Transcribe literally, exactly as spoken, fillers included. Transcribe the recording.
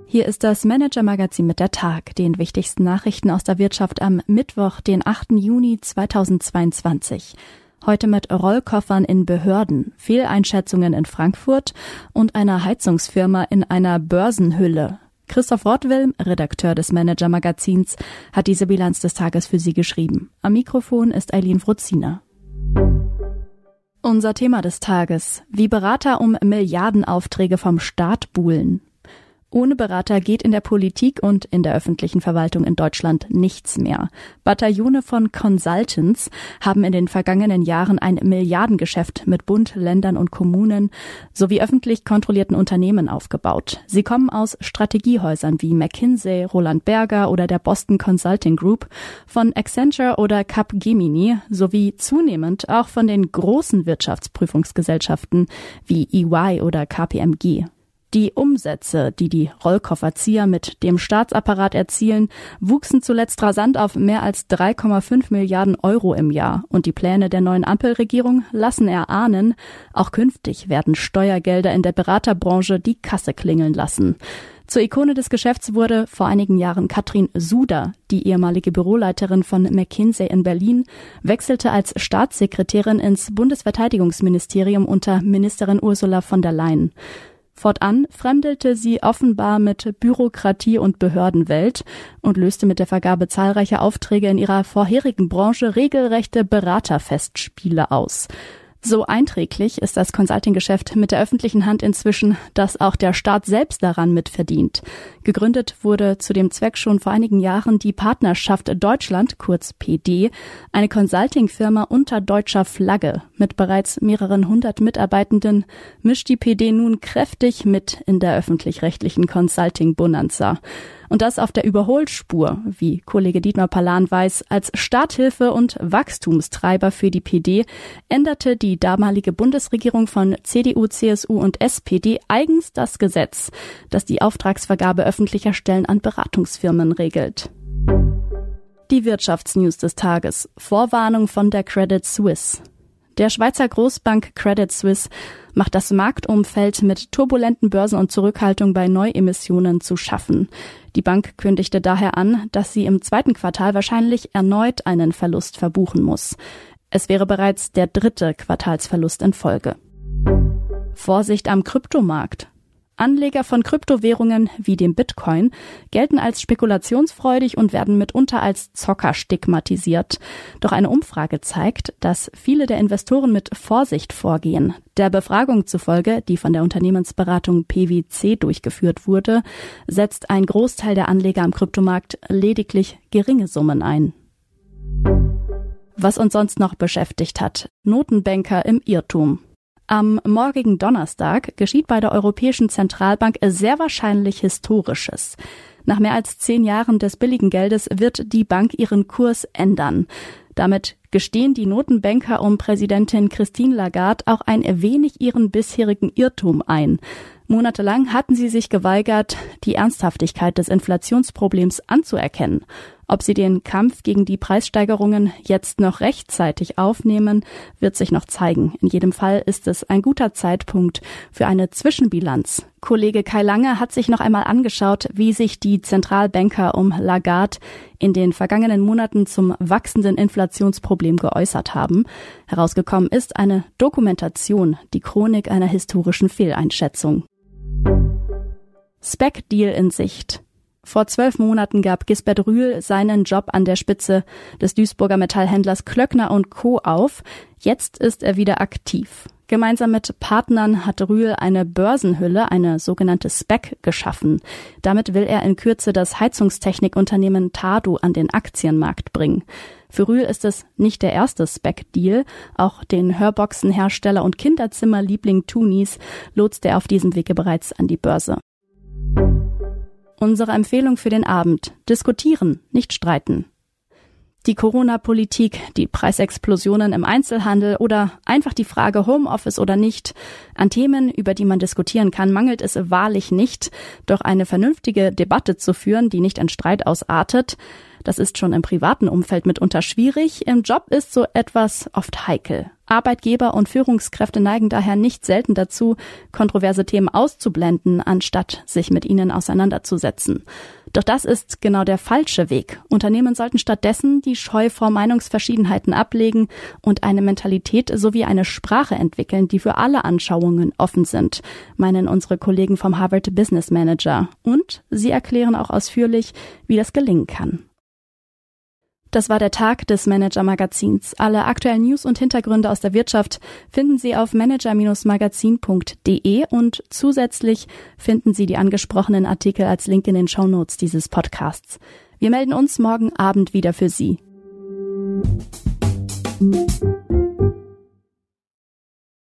Hier ist das Manager-Magazin mit der Tag, den wichtigsten Nachrichten aus der Wirtschaft am Mittwoch, den achten Juni zweitausendzweiundzwanzig. Heute mit Rollkoffern in Behörden, Fehleinschätzungen in Frankfurt und einer Heizungsfirma in einer Börsenhülle. Christoph Rottwilm, Redakteur des Manager-Magazins, hat diese Bilanz des Tages für Sie geschrieben. Am Mikrofon ist Eileen Wruzina. Unser Thema des Tages: Wie Berater um Milliardenaufträge vom Staat buhlen. Ohne Berater geht in der Politik und in der öffentlichen Verwaltung in Deutschland nichts mehr. Bataillone von Consultants haben in den vergangenen Jahren ein Milliardengeschäft mit Bund, Ländern und Kommunen sowie öffentlich kontrollierten Unternehmen aufgebaut. Sie kommen aus Strategiehäusern wie McKinsey, Roland Berger oder der Boston Consulting Group, von Accenture oder Capgemini sowie zunehmend auch von den großen Wirtschaftsprüfungsgesellschaften wie E Y oder K P M G. Die Umsätze, die die Rollkofferzieher mit dem Staatsapparat erzielen, wuchsen zuletzt rasant auf mehr als drei Komma fünf Milliarden Euro im Jahr. Und die Pläne der neuen Ampelregierung lassen erahnen, auch künftig werden Steuergelder in der Beraterbranche die Kasse klingeln lassen. Zur Ikone des Geschäfts wurde vor einigen Jahren Katrin Suder. Die ehemalige Büroleiterin von McKinsey in Berlin wechselte als Staatssekretärin ins Bundesverteidigungsministerium unter Ministerin Ursula von der Leyen. Fortan fremdelte sie offenbar mit Bürokratie und Behördenwelt und löste mit der Vergabe zahlreicher Aufträge in ihrer vorherigen Branche regelrechte Beraterfestspiele aus. So einträglich ist das Consulting-Geschäft mit der öffentlichen Hand inzwischen, dass auch der Staat selbst daran mitverdient. Gegründet wurde zu dem Zweck schon vor einigen Jahren die Partnerschaft Deutschland, kurz P D, eine Consulting-Firma unter deutscher Flagge. Mit bereits mehreren hundert Mitarbeitenden mischt die P D nun kräftig mit in der öffentlich-rechtlichen Consulting-Bonanza. Und das auf der Überholspur, wie Kollege Dietmar Palan weiß. Als Starthilfe und Wachstumstreiber für die P D änderte die damalige Bundesregierung von C D U, C S U und S P D eigens das Gesetz, das die Auftragsvergabe öffentlicher Stellen an Beratungsfirmen regelt. Die Wirtschaftsnews des Tages. Vorwarnung von der Credit Suisse. Der Schweizer Großbank Credit Suisse macht das Marktumfeld mit turbulenten Börsen und Zurückhaltung bei Neuemissionen zu schaffen. Die Bank kündigte daher an, dass sie im zweiten Quartal wahrscheinlich erneut einen Verlust verbuchen muss. Es wäre bereits der dritte Quartalsverlust in Folge. Vorsicht am Kryptomarkt. Anleger von Kryptowährungen wie dem Bitcoin gelten als spekulationsfreudig und werden mitunter als Zocker stigmatisiert. Doch eine Umfrage zeigt, dass viele der Investoren mit Vorsicht vorgehen. Der Befragung zufolge, die von der Unternehmensberatung P W C durchgeführt wurde, setzt ein Großteil der Anleger am Kryptomarkt lediglich geringe Summen ein. Was uns sonst noch beschäftigt hat: Notenbanker im Irrtum. Am morgigen Donnerstag geschieht bei der Europäischen Zentralbank sehr wahrscheinlich Historisches. Nach mehr als zehn Jahren des billigen Geldes wird die Bank ihren Kurs ändern. Damit gestehen die Notenbanker um Präsidentin Christine Lagarde auch ein wenig ihren bisherigen Irrtum ein. Monatelang hatten sie sich geweigert, die Ernsthaftigkeit des Inflationsproblems anzuerkennen. Ob sie den Kampf gegen die Preissteigerungen jetzt noch rechtzeitig aufnehmen, wird sich noch zeigen. In jedem Fall ist es ein guter Zeitpunkt für eine Zwischenbilanz. Kollege Kai Lange hat sich noch einmal angeschaut, wie sich die Zentralbanker um Lagarde in den vergangenen Monaten zum wachsenden Inflationsproblem geäußert haben. Herausgekommen ist eine Dokumentation, die Chronik einer historischen Fehleinschätzung. SPAC-Deal in Sicht. Vor zwölf Monaten gab Gisbert Rühl seinen Job an der Spitze des Duisburger Metallhändlers Klöckner und Co. auf. Jetzt ist er wieder aktiv. Gemeinsam mit Partnern hat Rühl eine Börsenhülle, eine sogenannte SPAC, geschaffen. Damit will er in Kürze das Heizungstechnikunternehmen Tado an den Aktienmarkt bringen. Für Rühl ist es nicht der erste SPAC-Deal. Auch den Hörboxenhersteller und Kinderzimmerliebling Tunis lotst er auf diesem Wege bereits an die Börse. Unsere Empfehlung für den Abend: Diskutieren, nicht streiten. Die Corona-Politik, die Preisexplosionen im Einzelhandel oder einfach die Frage Homeoffice oder nicht. An Themen, über die man diskutieren kann, mangelt es wahrlich nicht. Doch eine vernünftige Debatte zu führen, die nicht in Streit ausartet, Das ist schon im privaten Umfeld mitunter schwierig. Im Job ist so etwas oft heikel. Arbeitgeber und Führungskräfte neigen daher nicht selten dazu, kontroverse Themen auszublenden, anstatt sich mit ihnen auseinanderzusetzen. Doch das ist genau der falsche Weg. Unternehmen sollten stattdessen die Scheu vor Meinungsverschiedenheiten ablegen und eine Mentalität sowie eine Sprache entwickeln, die für alle Anschauungen offen sind, meinen unsere Kollegen vom Harvard Business Manager. Und sie erklären auch ausführlich, wie das gelingen kann. Das war der Tag des Manager-Magazins. Alle aktuellen News und Hintergründe aus der Wirtschaft finden Sie auf manager Bindestrich magazin punkt de und zusätzlich finden Sie die angesprochenen Artikel als Link in den Shownotes dieses Podcasts. Wir melden uns morgen Abend wieder für Sie.